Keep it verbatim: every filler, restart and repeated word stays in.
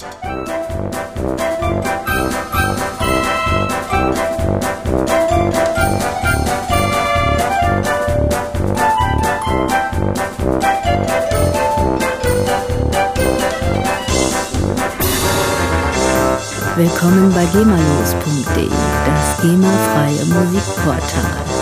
Willkommen bei gemalos punkt de, das GEMA-freie Musikportal.